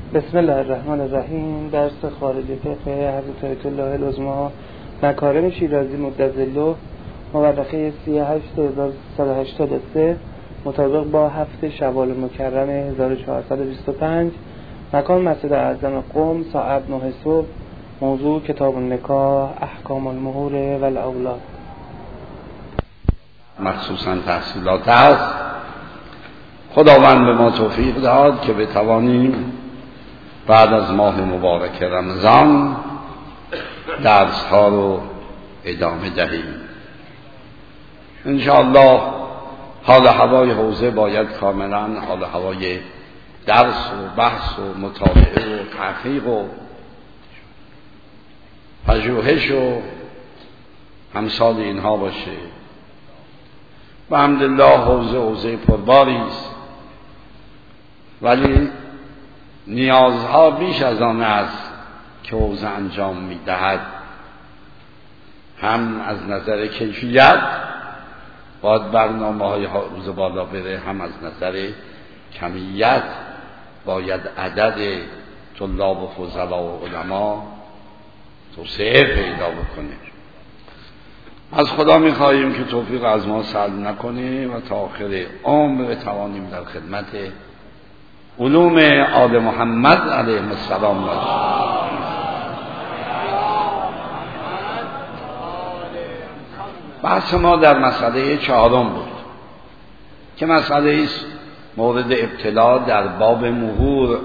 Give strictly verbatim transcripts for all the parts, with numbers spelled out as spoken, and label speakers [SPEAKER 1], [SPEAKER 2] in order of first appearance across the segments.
[SPEAKER 1] بسم الله الرحمن الرحیم. درس خارج فقه حضرت آیت الله العظمی مکارم شیرازی مدظله مورخه سی و هشت هزار و سیصد و هشتاد و سه مطابق با هفت شوال مکرم هزار و چهارصد و بیست و پنج. مکان مسجد اعظم قم، ساعت نه صبح. موضوع کتاب النکاح، احکام المهور و الاولاد.
[SPEAKER 2] مخصوصا تحصیلات هست. خداوند به ما توفیق داد که بتوانیم بعد از ماه مبارک رمضان درس ها رو ادامه دهیم. انشاءالله حال هوای حوزه باید کاملا حال هوای درس و بحث و مطالعه و تحقیق و پژوهش و امثال اینها باشه. و الحمدلله حوزه حوزه پرباری است، ولی نیازها بیش از آن است که حوزه انجام می‌دهد. هم از نظر کیفیت باید برنامه‌های حوزه بالا بره، هم از نظر کمیت باید عدد طلاب و فضلا و علما توسعه پیدا بکنه. از خدا می‌خواهیم که توفیق از ما سلب نکنه و تا آخر عمر بتوانیم در خدمت علوم آل محمد علیه السلام باشیم. بحث ما در مسئله چهارم بود که مسئله است مورد ابتلا در باب مهور.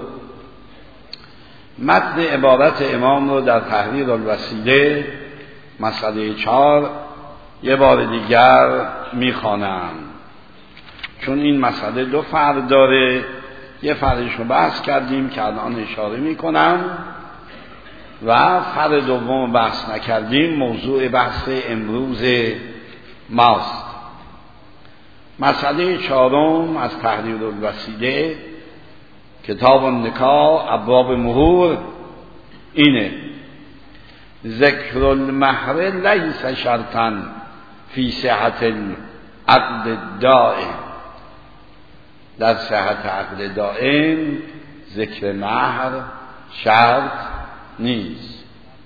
[SPEAKER 2] متن عبارت امام رو در تحریر الوسیله مسئله چهار یه بار دیگر میخوانم، چون این مسئله دو فرع داره. یه فرعش رو بحث کردیم که الان اشاره میکنم و فرع دوم بحث نکردیم، موضوع بحث امروز ماست. مسئله چهارم از تحریر الوسیله کتاب النکاح ابواب مهور اینه: ذکر المهر لیس شرطا فی صحت العقد دائم. در صحت عقد دائم ذکر مهر شرط نیست.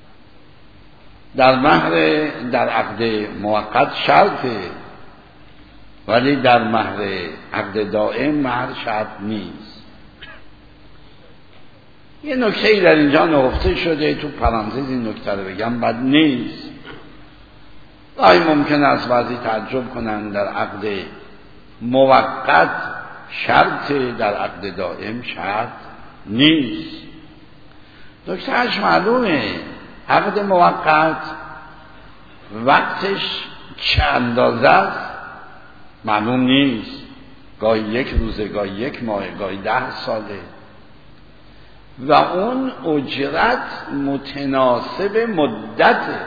[SPEAKER 2] در مهر در عقد موقت شرطه، ولی در مهر عقد دائم مهر شرط نیست. یه نکته در اینجا نهفته شده، تو پرانتز این نکته رو بگم بد نیست. گاهی ممکن است بعضی تعجب کنند در عقد موقت شرط، در عقد دائم شرط نیست. نکتهش معلومه. عقد موقت وقتش چه اندازه است معلوم نیست، گاهی یک روزه، گاهی یک ماه، گاهی ده ساله و اون اجرت متناسب مدته.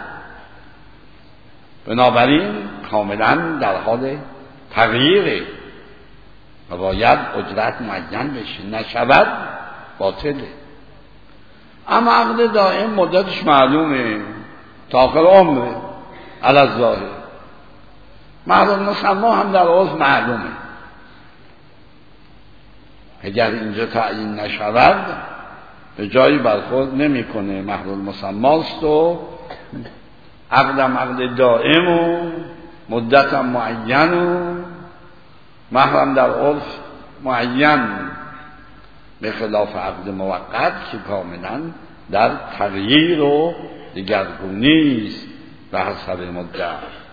[SPEAKER 2] بنابراین کاملا در حال تغییره و باید اجرت معین بشه، نشود باطله. اما عقد دائم مدتش معلومه، تا آخر عمره علی الظاهر. مهر المسمی هم در عرف معلومه. اگر اینجا تعیین نشود به جایی برخورد نمیکنه. مهر المسمی است و عقدم عقد دائم و مدتم معین و مهرم در عرف معین، به خلاف عقد موقت که کاملا در تغییر و دگرگونی است به حسب مدت.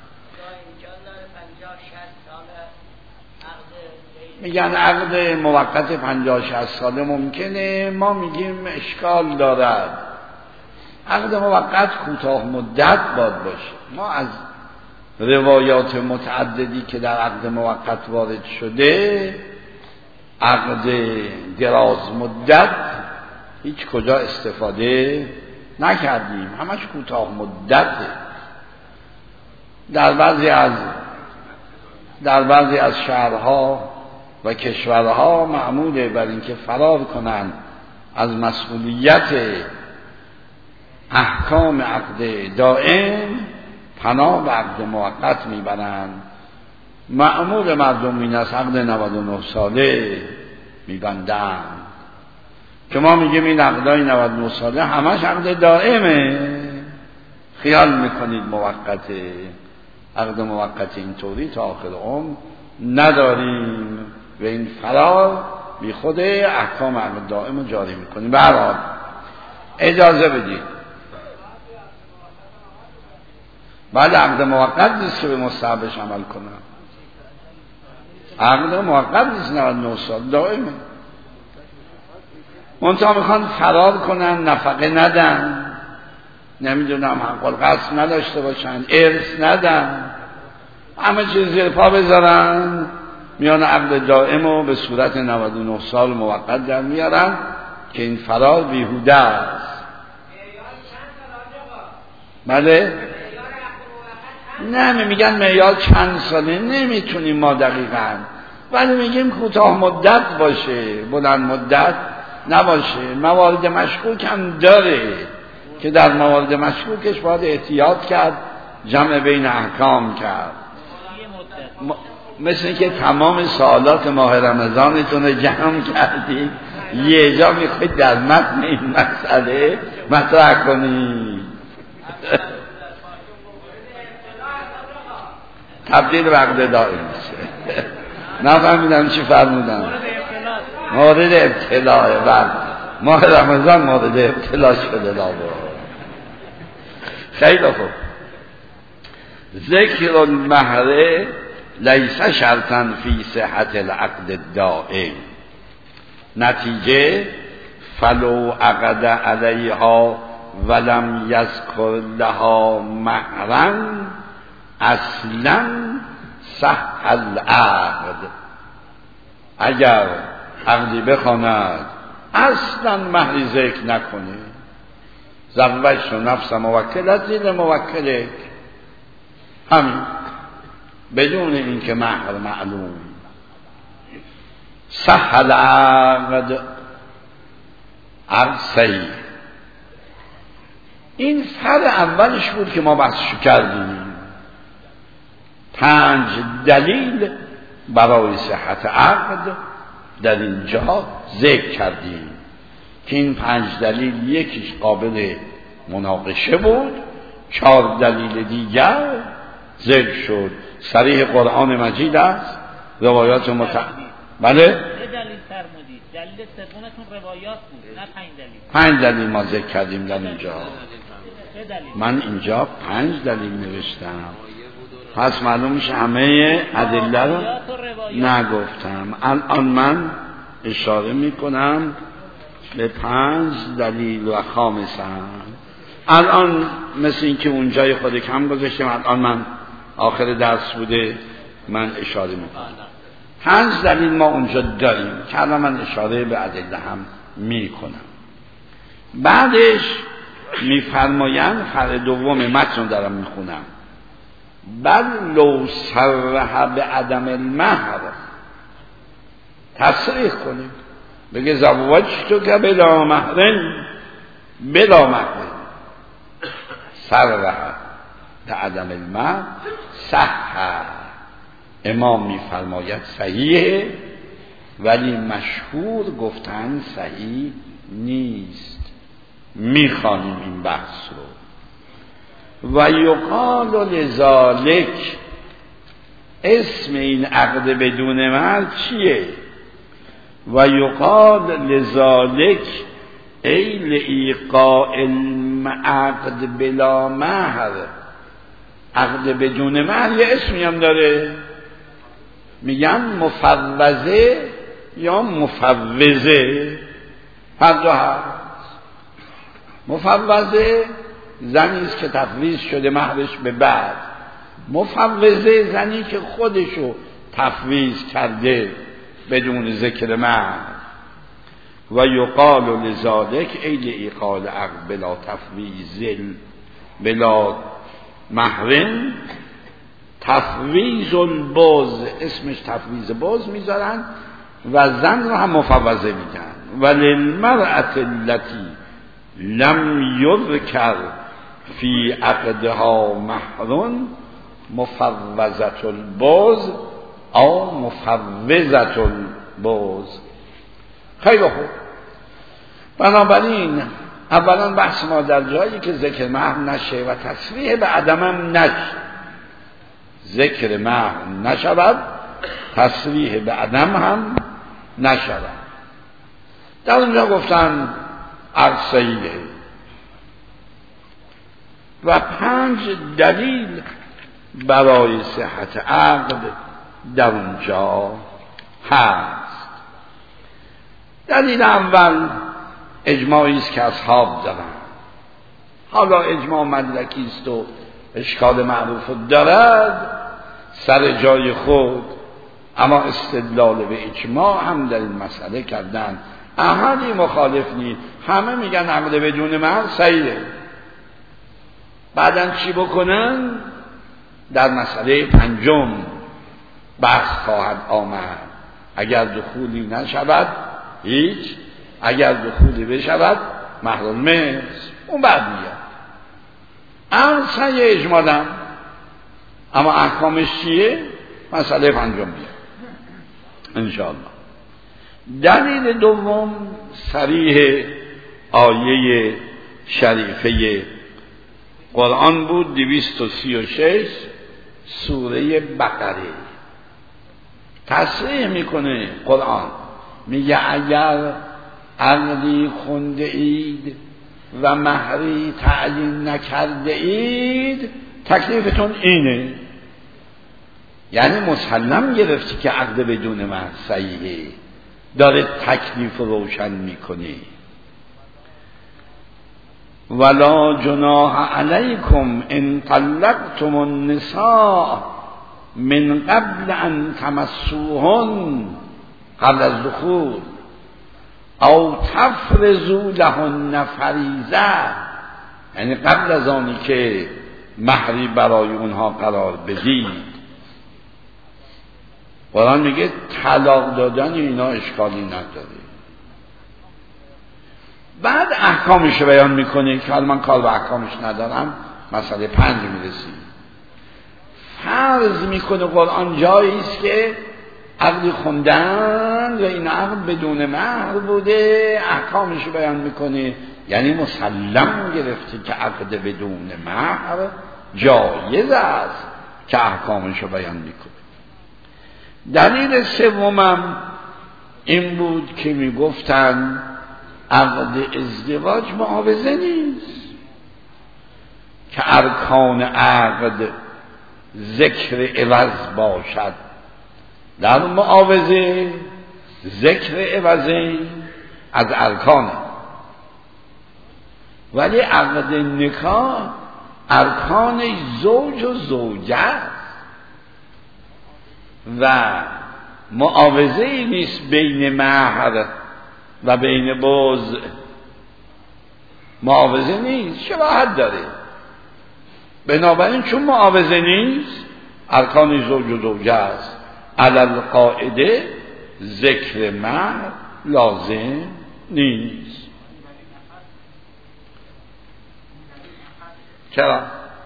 [SPEAKER 2] میگن عقد موقت پنجاه شصت ساله ممکنه، ما میگیم اشکال دارد. عقد موقت کوتاه مدت باید باشه. ما از روایات متعددی که در عقد موقت وارد شده، عقد دراز مدت هیچ کجا استفاده نکردیم، همش کوتاه مدته. در بعضی از در بعضی از شهرها و کشورها معموله بر اینکه فرار کنند از مسئولیت احکام عقد دائم پناه به عقد موقت میبرند. معمول مردم این است عقد نود و نه ساله میبندند که ما میگیم این عقدای نود و نه ساله همش عقد دائمه، خیال میکنید موقته. عقد موقت اینطوری تا آخر عمر نداریم و این فرار بی خود احکام عقد دائم رو جاری میکنیم. به هر حال اجازه بدید بعد عقد موقت نیست که به مستحبش عمل کنم. عقد موقت نیست نود و نه سال دائمه. منتها میخوان فرار کنن، نفقه ندن، نمیدونم حق القصد نداشته باشن، ارث ندن، همه چیز زیر پا بذارن، میان عقد دائم و به صورت نود و نه سال موقت در میارن که این فرار بیهوده است. بله؟ نه میگن معیار چند ساله نمیتونیم ما دقیقاً، ولی میگیم کوتاه مدت باشه، بلند مدت نباشه. موارد مشکوک هم داره که در موارد مشکوکش باید احتیاط کرد، جمع بین احکام کرد. م... مثل که تمام سوالات ماه رمضانتون رو جمع کردید یه جا میخواید در متن این مسئله مطرح کنید. تبدیل به عقد دائم میشه. نفهمیدم چی فرمودم. مورد ابتلاء بعد ماه رمضان مورد ابتلا شده لابد. خیلی خوب. ذکر المهر لیس شرطا فی صحت العقد الدائم. نتیجه فلو عقد علیها ولم یذکر لها مهرا اصلا صح العقد. اگر عقدی بخواند اصلا مهری ذکر نکنه، زوجت نفس موکلتی لموکلک، همین بدون اینکه مهر معلوم، صح العقد، عقد صحیح. این فرع اولش بود که ما بحثشو کردیم. پنج دلیل برای صحت عقد در اینجا ذکر کردیم که این پنج دلیل یکیش قابل مناقشه بود، چهار دلیل دیگر ذکر شد. صریح قرآن مجید است، روایات مت... بله؟
[SPEAKER 3] یه دلیل فرمودید، دلیل سومتون روایات بود، نه پنج دلیل.
[SPEAKER 2] پنج دلیل ما ذکر کردیم در اینجا. من اینجا پنج دلیل نوشتم، پس معلوم میشه همه ادله رو نگفتم. الان من اشاره میکنم به پنج دلیل و خامسا. الان مثل این که اونجای خود کم گذاشتم، الان من آخر درس بوده من اشاره میکنم. پنج دلیل ما اونجا داریم که الان من اشاره به ادله هم میکنم. بعدش میفرمایند فرع دوم متن دارم میخونم، بل لو صرح به عدم المهر، تصریح کنیم بگه زوجتو که بلا مهرن، بلا مهرن، صرح به عدم المهر صح. امام میفرماید صحیحه، ولی مشهور گفتن صحیح نیست. میخوانیم این بحث رو. و یقال لذالک، اسم این عقد بدون مهر چیه؟ و یقال لذالک ای لایقاء العقد بلا مهر. عقد بدون مهر یه اسمی هم داره، میگن مفوضه یا مفوضه، هر دو هست. مفوضه زنی است که تفویض شده مهرش به بعد، مفوضه زنی که خودشو تفویض کرده بدون ذکر مهر. و یقال لذالک ای لایقاء العقد بلا تفویض بلا مهرن تفویض البوز، اسمش تفویض بوز میذارن و زن رو هم مفوضه میگن. و للمرأة التي لم یذکر فی عقدها مهر مفوضة البوز او مفوضة البوز. خیلی خوب. بنابراین اولا بحث ما در جایی که ذکر محو نشه و تصریح به عدم هم نشه، ذکر محو نشود تصریح به عدم هم نشود. در اونجا گفتن عقد صحیحه و پنج دلیل برای صحت عقد در اونجا هست. دلیل اول اجماعی است که اصحاب دارن. حالا اجماع مدرکی است و اشکال معروف دارد سر جای خود، اما استدلال به اجماع هم در این مسئله کردن. احدی مخالف نیست، همه میگن عقد بدون مهر صحیحه. بعدن چی بکنن؟ در مسئله پنجم بحث خواهد آمد. اگر دخولی نشود هیچ، اگر دخولی بشود مهر المثل. اون بعد میاد اما صحیح اجمالا، اما احکامش چیه؟ مسئله پنجم میاد انشاءالله. دلیل دوم صریح آیه شریفه قرآن بود، دویست و سی و شش سوره بقره. تصریح میکنه قرآن، میگه اگر عقدی خونده اید و مهری تعیین نکرده اید تکلیفتون اینه. یعنی مسلم گرفتی که عقد بدون مهر صحیحه، داره تکلیف روشن میکنه. ولا جناح علیکم ان طلقتم النساء من قبل ان تمسوهن قبل الدخول او تفرضوا لهن فریضه، یعنی قبل از آنی که مهری برای اونها قرار بدید. قرآن میگه طلاق دادن اینا اشکالی نداره. بعد احکامش بیان میکنه که حالا من کار به احکامش ندارم، مسئله پنج میرسیم. فرض میکنه قرآن جایی است که عقد خوندن و این عقد بدون مهر بوده، احکامش بیان میکنه. یعنی مسلم گرفته که عقد بدون مهر جایز است که احکامش بیان میکنه. دلیل سومم این بود که میگفتن عقد ازدواج معاوضه نیست، که ارکان عقد ذکر عوض باشد. در معاوضه ذکر عوضه از ارکانه، ولی عقد نکاح ارکان زوج و زوجه و معاوضه ای نیست بین مهر و بین بوز. معاوضه نیست، شباهت داره. بنابراین چون معاوضه نیست ارکان زوج و زوجه است، علی القاعده ذکر مهر لازم نیست. چرا؟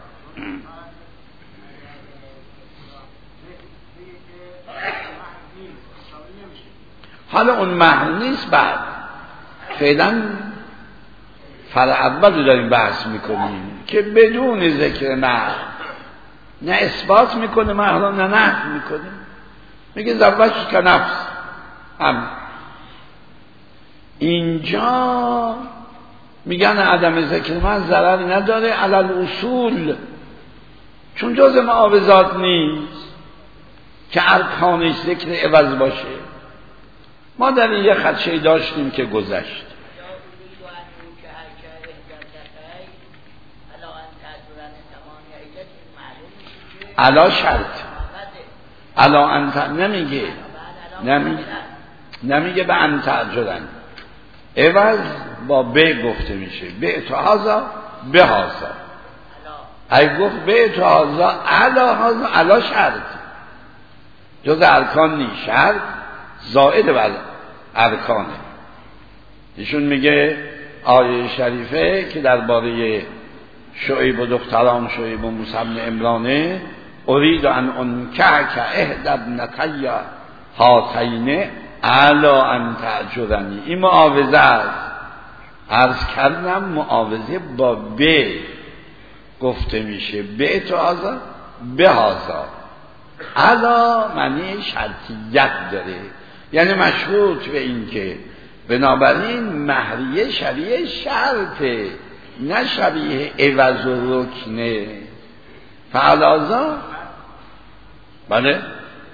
[SPEAKER 2] حالا اون مهر نیست. بعد فعلا فرع اول رو داریم بحث میکنیم که بدون ذکر مهر نه اثبات میکنه مهر نه نفی میکنه. میگه زوج که نفس هم. اینجا میگن عدم ذکر مهر ضرری نداره علل اصول، چون جز معاوضات نیست که ارکانش ذکر عوض باشه. ما در این یه خدشه داشتیم که گذشت. علا شرط علا انت نمیگه نمیگه نمیگه به انت اجرن. عوض با به گفته میشه، به تو هازا به هازا. ای گفت به تو هازا علا هازا علا شرط جز ارکان نیست، شرط زائد بر ارکانه. ایشون میگه آیه شریفه که درباره شعیب و دختران شعیب و موسی بن عمرانه، ارید ان انکحک احدی ابنتی هاتین علی ان تأجرنی، این معاوضه است. عرض کردم معاوضه با به گفته میشه، به تو آزا به هازا علا معنی شرطیت داره، یعنی مشروط به این که بنابراین مهریه شبیه شرطه نه شبیه عوض و رکنه. فعلازا بله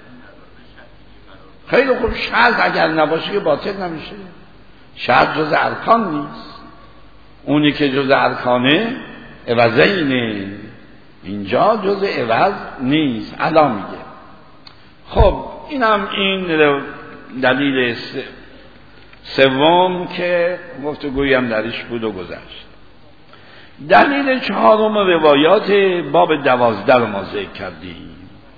[SPEAKER 2] خیلی خوب، شرط اگر نباشه که باطل نمیشه، شرط جز ارکان نیست، اونی که جز ارکانه عوضه اینه، اینجا جز عوض نیست. علا میگه. خب اینم این دلیل سوم که گفتگویی هم درش بود و گذشت. دلیل چهارم روایات باب دوازده رو ما ذکر کردیم.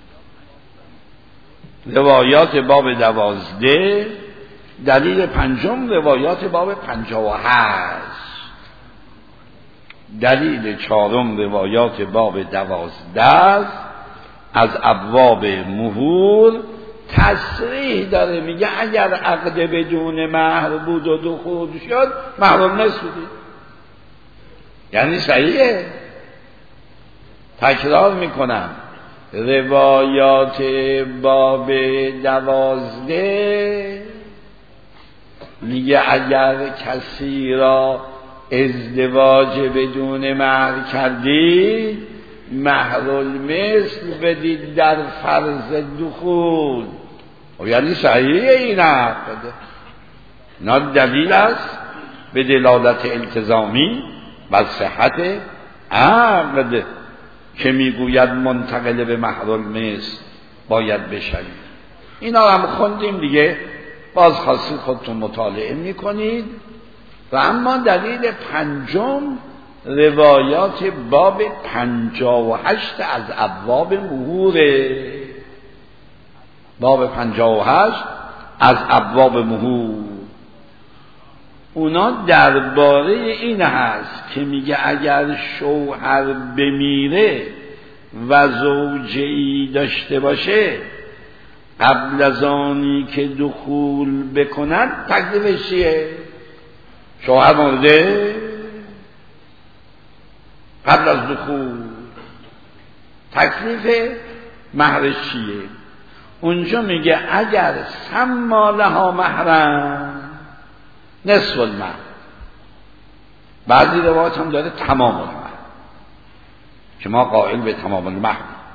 [SPEAKER 2] روایات باب دوازده. دلیل پنجم روایات باب پنجاه و هشت. دلیل چهارم روایات باب دوازده از ابواب مهور تصریح داره، میگه اگر عقد بدون مهر بود و دخول شد محرم نسودی، یعنی صحیحه. تکرار میکنم روایات باب دوازده میگه اگر کسی را ازدواج بدون مهر کردی مهر المثل بدید در فرض دخول، یعنی صحیحه این عقد. اینا دلیل است به دلالت التزامی و صحت عقد که میگوید منتقل به مهر المثل باید بشوید. اینا هم خوندیم دیگه، باز خاصی خودتون مطالعه میکنید. و اما دلیل پنجم روایات باب پنجاه و هشت از ابواب مهوره. باب پنجاه و هشت از ابواب مهور، اونا درباره این هست که میگه اگر شوهر بمیره و زوجه‌ای داشته باشه قبل از آنی که دخول بکند تکلیفش چیه؟ شوهر مرده قبل از دخول تکلیف مهرش چیه؟ اونجا میگه اگر سما لها مهرن نصف المهر. بعضی روایات هم داره تمام المهر که ما قائل به تمام المهر.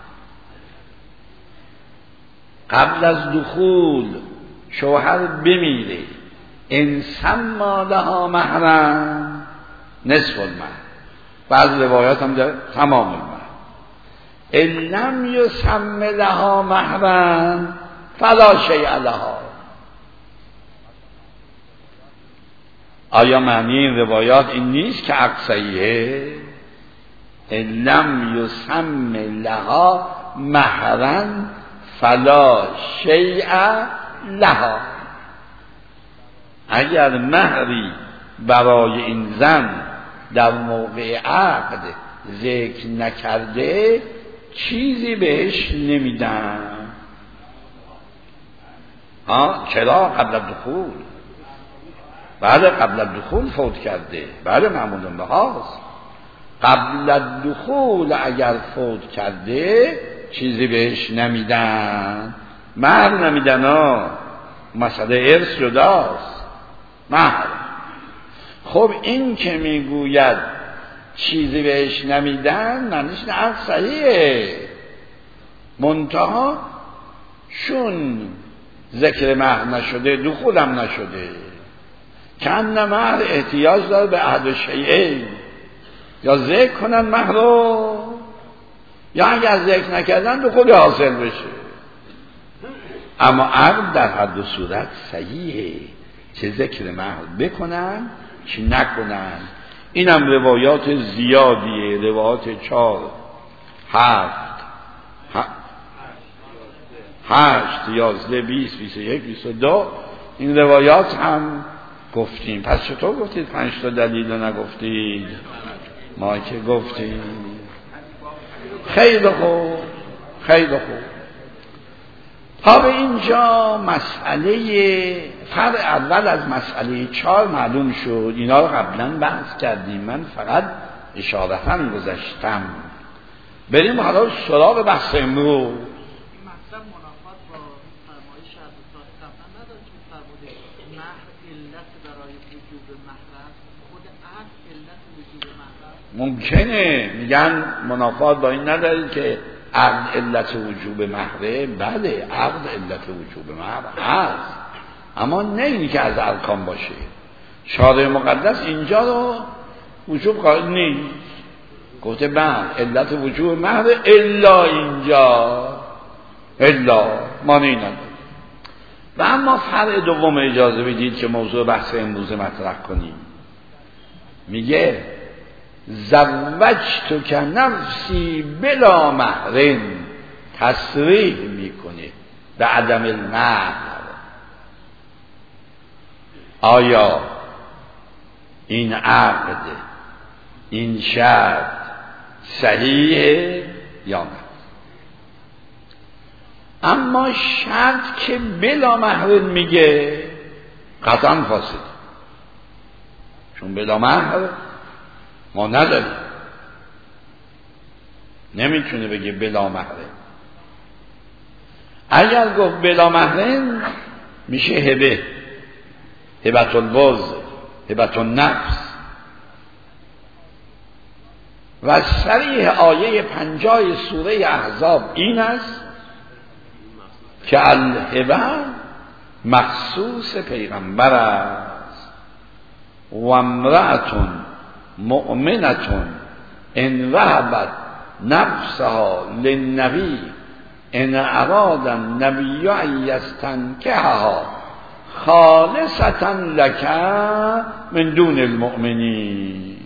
[SPEAKER 2] قبل از دخول شوهر بمیره ان سما لها مهرن نصف المهر. بعضی روایات هم داره تمام المهر. ان لم یسم لها مهرن فلا شیء لها. آیا معنی این روایات این نیست که عقد صحیحه؟ ان لم یسم لها مهرن فلا شیء لها. اگر مهری برای این زن در موقع عقد ذکر نکرده چیزی بهش نمیدن. ها چرا؟ قبل دخول. بعد قبل دخول فوت کرده، بعد معمول به هاست. قبل دخول اگر فوت کرده چیزی بهش نمیدن، مهر نمیدن. ها مسئله ارث جداست، مهر. خب این که میگوید چیزی بهش نمیدن معنیش نه عقد صحیحه، منتها چون ذکر مهر نشده دخولم نشده، کن مهر احتیاج داره به عهد شیئین، یا ذکر کنن مهر رو یا اگر ذکر نکردن دخول حاصل بشه. اما عقد در هر دو صورت صحیحه، چه ذکر مهر بکنن چه نکنن. اینم روایات زیادیه، روایات چهار هفت هشت یازده بیست بیست و یک بیست و دو این روایات هم گفتیم. پس چطور گفتید پنج تا دلیل رو نگفتید؟ ما که گفتیم. خیلی خوب خیلی خوب. ها به اینجا مسئله فرع اول از مسئله چهار معلوم شد. اینا رو قبلا بحث کردیم، من فقط اشارتا گذاشتم. بریم حالا سراغ بحث امروز.
[SPEAKER 4] این مطلب منافات با فرمایش حضرت صاحب قبلا نداره که فرموده مهر علت برای وجوب مهر است، خود عقد علت وجوب مهر است.
[SPEAKER 2] ممکنه میگن منافات با این نداره که عقد علت وجوب مهره. بله عقد علت وجوب مهر هست، اما نه اینی که از ارکان باشه. شارع مقدس اینجا رو وجوب قائل نیست، گفته بله علت وجوب مهر الا اینجا، الا مانعی نداره. و اما فرع دوم اجازه بدید که موضوع بحث امروز مطرح کنیم. میگه زوجت که نفسی بلا مهرن، تصریح میکنه به عدم المهر. آیا این عقد، این شرط صحیحه یا نه؟ اما شرط که بلا مهر میگه قطعا فاسد، چون بلا مهر ما نداریم، نمیتونه بگه بلا مهره. اگر گفت بلا مهره میشه هبه، هبت البز، هبت النفس. و صریح آیه پنجاه سوره احزاب این است که الهبه مخصوص پیغمبر است. و امرأتون مؤمنتون ان وهبت نفسها للنبی ان اراد النبی ان یستنکحها خالصة لک من دون المؤمنین.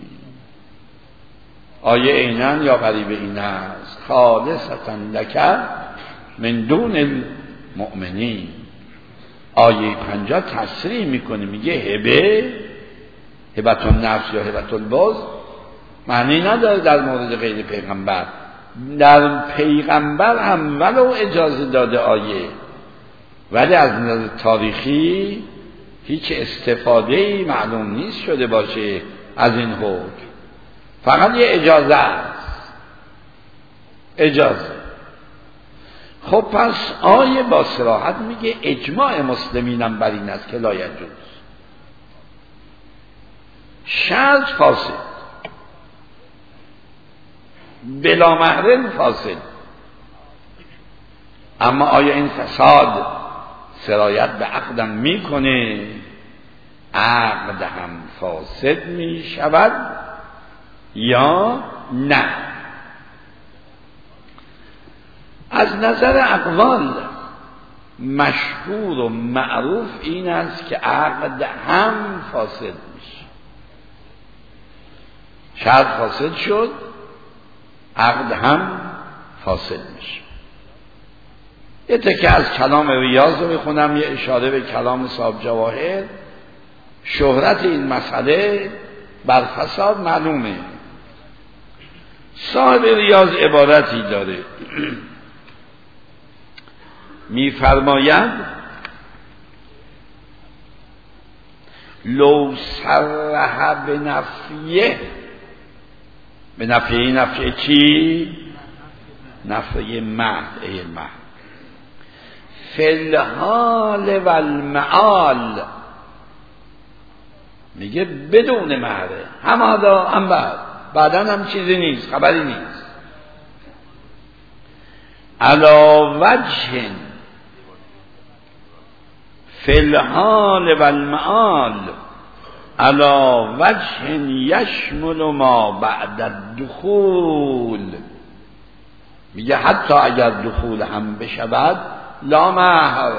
[SPEAKER 2] آیه اینن یا قریب این است، خالصة لک من دون المؤمنین. آیه پنجاه تصریح میکنه، میگه هبه، هبت النفس یا هبت البز معنی نداره در مورد غیر پیغمبر. در پیغمبر هم ولو اجازه داده آیه، ولی از نظر تاریخی هیچ استفاده‌ای معلوم نیست شده باشه از این حکم. فقط یه اجازه است، اجازه. خب پس آیه با صراحت میگه اجماع مسلمینم بر این است که لا یجوز. شرط فاسد، بلا مهر فاسد. اما آیا این فساد سرایت به عقدم میکنه؟ عقد هم فاسد میشود یا نه؟ از نظر اقوال مشهور و معروف این است که عقد هم فاسد میشه. شرط فاسد شد، عقد هم فاسد میشه. یه تکه از کلام ریاض رو میخونم، یه اشاره به کلام صاحب جواهر. شهرت این مسئله بر فساد معلومه. صاحب ریاض عبارتی داره میفرماید لو صرح به نفیه، به نفیه، نفیه چی؟ نفیه مهد، ای مهد فی الحال و المعال. میگه بدون مهره، هم حالا هم بعد، بعدن هم چیزی نیست، خبری نیست. علا وجه فی الحال و المعال علا وجه یشمل ما بعد الدخول. میگه حتی اگر دخول هم بشود لا مهر،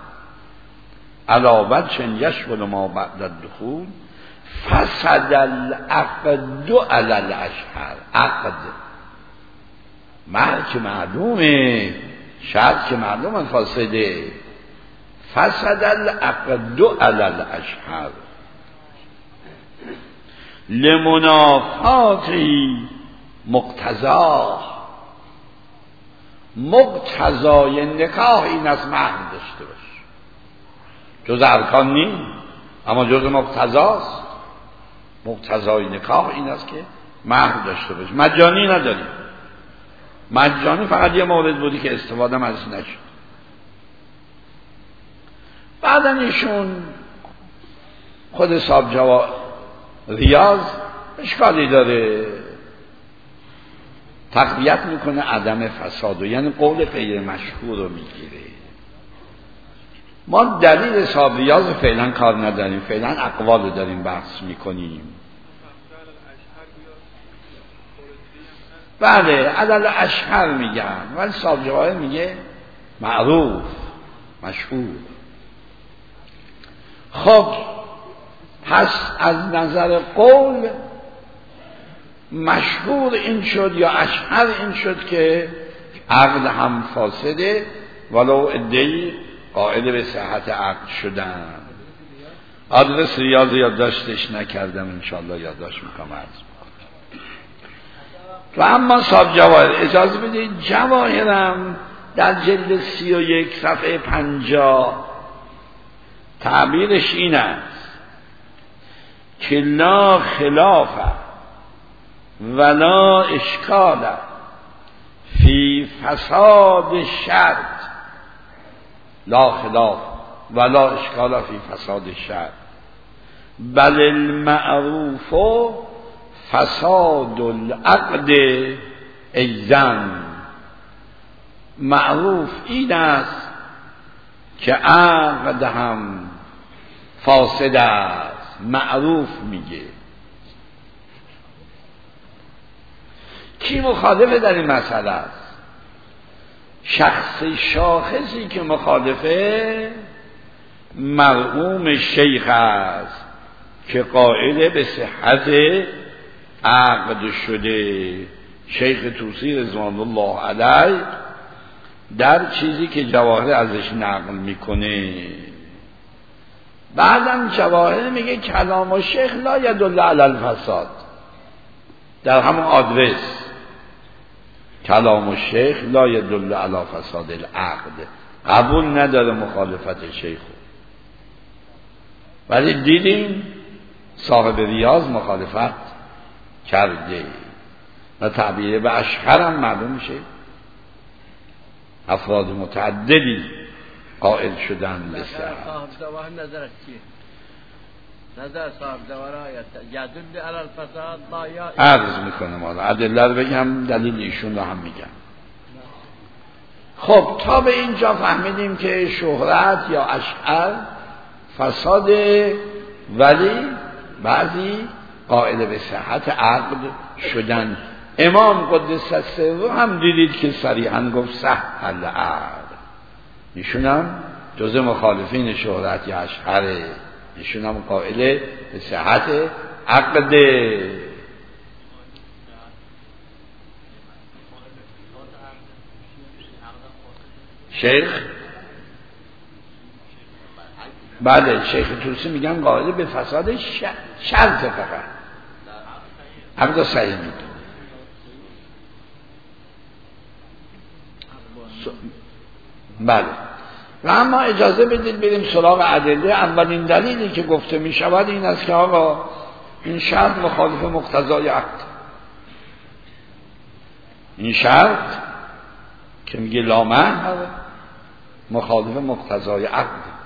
[SPEAKER 2] علا وجه یشمل ما بعد الدخول فسد العقد علی الاشهر. عقد مهر که معلومه، شرط که معلومه فاسده. فسد العقد علی الاشهر لمنافاتی مقتضا. مقتضای نکاح این است مهر داشته باش. جز ارکان نیست اما جز مقتضاست. مقتضای نکاح این است که مهر داشته باش. مجانی نداریم. مجانی فقط یه مورد بودی که استفاده ازش نشد. بعدا ایشون خود صاحب جوا ریاض اشکالی داره، تقویت میکنه عدم فساد و یعنی قول غیر مشهور رو میگیره. ما دلیل صاحب ریاض فعلا کار نداریم، فعلا اقوال رو داریم بحث میکنیم. بله عدل اشهر میگن ولی صاحب جواهر میگه معروف مشهور. خب پس از نظر قول مشهور این شد یا اشهر این شد که عقد هم فاسده ولو ادعی قائل به صحت عقد شدن. آدرس ریاض یادداشتش نکردم، انشاءالله یادداشت میکنم عرض و اما صاحب جواهر اجازه بدید جواهرم در جلد سی و یک صفحه پنجاه تعبیرش این است که لا خلاف ولا اشکال فی فساد شرط، لا خلاف ولا اشکال فی فساد شرط بل المعروف فساد العقد ایزن. معروف این است که عقد هم فاسد است. معروف میگه. کی مخالفه در این مسئله است؟ شخص شاخصی که مخالفه مرحوم شیخ است که قائل به صحت عقد شده. شیخ طوسی رضوان الله علیه در چیزی که جواهر ازش نقل میکنه. بعدم جواهر میگه کلام و شیخ لا یدل علی الفساد. در همون آدرس کلام و شیخ لا یدل علی فساد العقد، قبول نداره مخالفت شیخ. ولی دیدیم صاحب ریاض مخالفت کرده و تعبیر به اشهر هم معلوم میشه افراد متعددی قائل شدن به صحت.
[SPEAKER 5] صاحب جواهر نظرت چیه؟ نظر صاحب جواهر آیت یدل علی الفساد لا یا
[SPEAKER 2] عرض میکنم حالا ادله رو بگم دلیل ایشون رو هم میگم. خب تا به اینجا فهمیدیم که شهرت یا اشهر فساد، ولی بعضی قائل به صحت عقد شدن. امام قدس سره هم دیدید که صریحا گفت صح العقد. ایشون هم جزء مخالفین شهرت یا اشهره. ایشون هم قائل به صحت عقد. شیخ بله شیخ طوسی میگن قائل به فساد شرط فقط عقد صحیح میگن. بله و اما اجازه بدید بریم سراغ ادله. اولین دلیلی که گفته می شود این است که آقا این شرط مخالف مقتضای عقد. این شرط که میگه لا مهر مخالف مقتضای عقد.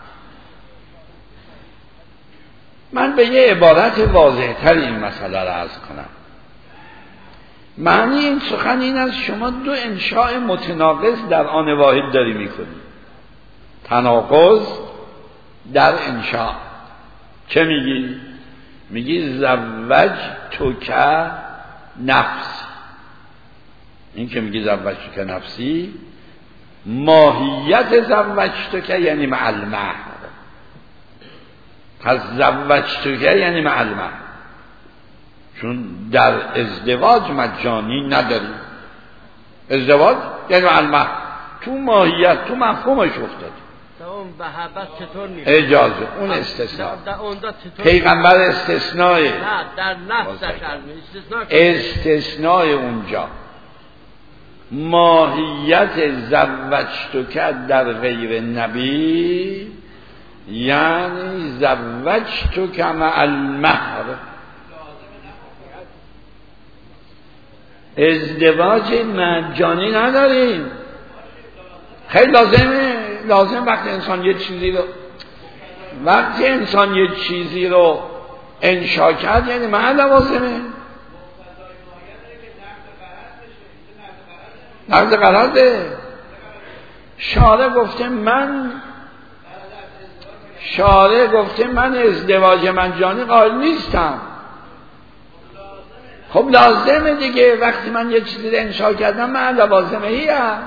[SPEAKER 2] من به یه عبارت واضح تر این مسئله را عرض کنم. معنی این سخن این است شما دو انشاء متناقض در آن واحد داری میکنی. تناقض در انشاء. چه میگی؟ میگی زوج تو که نفس. این که میگی زوج تو که نفسی ماهیت زوج تو که یعنی مع المهر. پس زوج تو که یعنی مع المهر، چون در ازدواج مجانی نداریم. ازدواج یعنی مع المهر. تو ماهیت تو مفهومش افتاد.
[SPEAKER 5] اون محبت چطور نیست؟
[SPEAKER 2] اجازه اون استثناء. پیغمبر استثناء.
[SPEAKER 5] نه در نفسش استثناء.
[SPEAKER 2] استثناء اونجا ماهیت زوجتک در غیر نبی یعنی زوجتک مع المهر، ازدواج مجانی نداریم. خیلی لازمه، لازم وقتی انسان یه چیزی رو وقتی انسان یه چیزی رو انشا کرد یعنی مع لوازمه. نقض قراضه. شارع گفته من شارع گفته من ازدواج مجانی قائل نیستم. خب لازمه دیگه، وقتی من یه چیزی رو انشا کردم من لوازمه ای هست.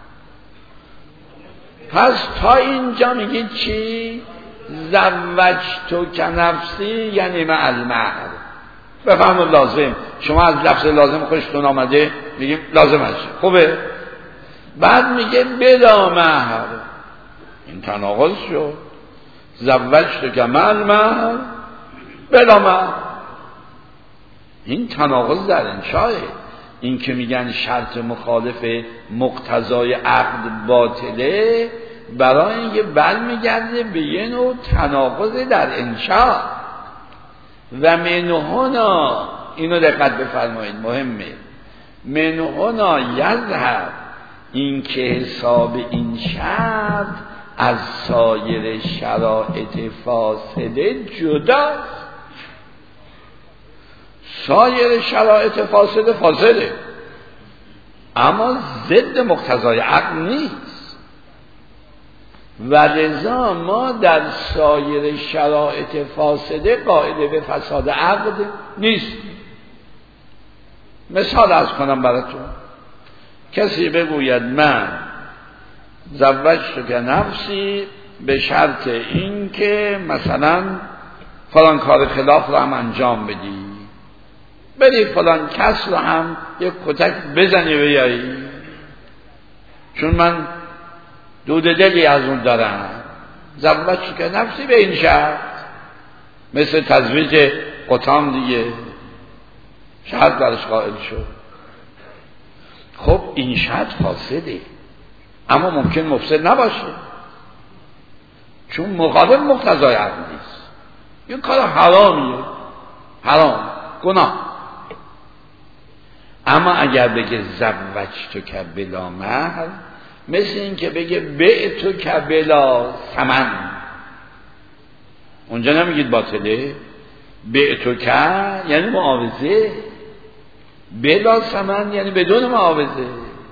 [SPEAKER 2] پس تا اینجا میگید چی؟ زوجتک نفسی یعنی مع المهر. بفهمون لازم. شما از لفظ لازم خوشتون آمده میگیم لازم هست، خوبه. بعد میگه بلا مهر، این تناقض شد. زوجتک مع المهر بلا مهر، این تناقض در انشاه. این که میگن شرط مخالف مقتضای عقد باطله، برای اینکه برمیگرده به یه نوع تناقض در انشاء. و منهنا، اینو دقت بفرمایید مهمه، منهنا یظهر، این که حساب این شرط از سایر شرایط فاسده جداست. سایر شرایط فاسده فاسده، اما ضد مقتضای عقل نیست. و لذا ما در سایر شرایط فاسده قائل به فساد عقد نیست. مثال از کنم براتون. کسی بگوید من زوجتک نفسی به شرط این که مثلا فلان کار خلاف رو هم انجام بدی، بری فلان کس رو هم یک کتک بزنی بیایی، چون من دود دلی از اون دارم. زوجتک نفسی به این شرط، مثل تزویج قطام دیگه، شرط برش قائل شد. خب این شرط فاسده، اما ممکن مفسد نباشه، چون مخالف مقتضای عقل نیست. این کار حرامیه، حرام، گناه. اما اگر بگه زوجتک بلا مهر، مثل این که بگه بعتک بلا ثمن، اونجا نمیگید باطله. بعتک یعنی معاوضه، بلا ثمن یعنی بدون معاوضه.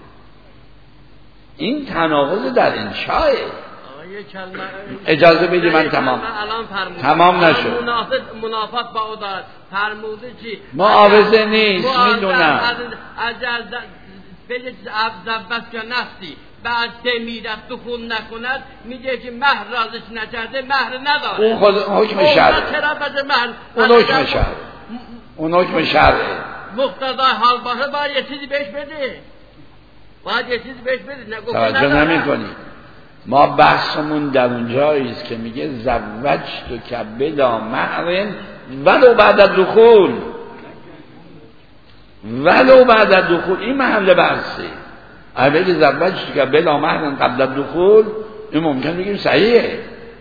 [SPEAKER 2] این تناقض در انشاء. اجازه بدید من تمام تمام نشد.
[SPEAKER 5] منافات با او دارد. فرموده چی؟
[SPEAKER 2] معاوضه نیست، میدونم.
[SPEAKER 5] اجازه بدید زوجتک نفسی بعد میرد دخول نکند، میگه که مهر رازش نکرده، مهر نداره.
[SPEAKER 2] اون خود حکم شرعه. اون حکم شرعه. اون حکم شرعه.
[SPEAKER 5] مقتضای حال باشه باید یه چیزی بهش بده. باید یه چیزی بهش بده.
[SPEAKER 2] توجه نمی کنی. ما بحثمون در اونجایی است که میگه زوجتک بلا مهر ولو بعد دخول، ولو بعد دخول، این محل بحثه. اگه بگه زوجتک بلا مهر قبل دخول، این ممکن بگیم صحیحه.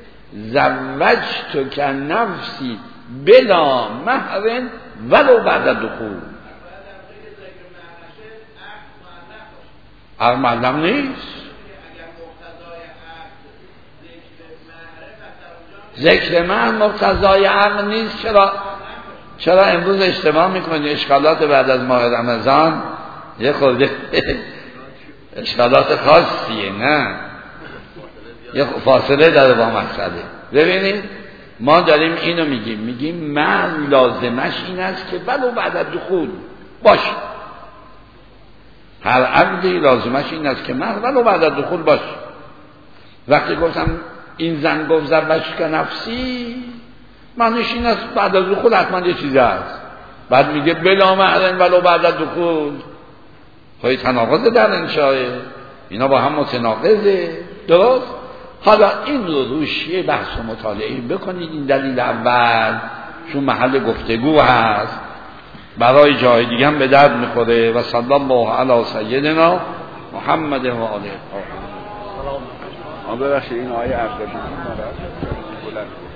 [SPEAKER 2] زوجتک نفسی بلا مهر ولو بعد دخول، عقل معلم نیست. ذکر مهر مقتضای عقل نیست. چرا چرا امروز اجتماع میکنی؟ اشکالات بعد از ماه رمضان یه خورده اشکالات خاصیه، نه یه فاصله داره با مسئله. ببینید ما داریم اینو میگیم، میگیم مهر لازمش این است که ولو بعد از دخول باشه. هر عقدی لازمش این است که مهر ولو بعد از دخول باشه. وقتی گفتم این زن گفت زوجتک نفسی، معنیش این است بعد از دخول حتما یه چیزی هست. بعد میگه بلا مهر ولو بعد از دخول، خواهی تناقض در انشاء، اینا با هم متناقضه. درست؟ حالا این رو روش یه بحث و مطالعه بکنید. این دلیل اول چون محل گفتگو هست. برای جای دیگه هم به درد میخوره. و صلی الله علی سیدنا محمد و آله.
[SPEAKER 6] آن ببخشید این آیه ارشدی ناراحت شد.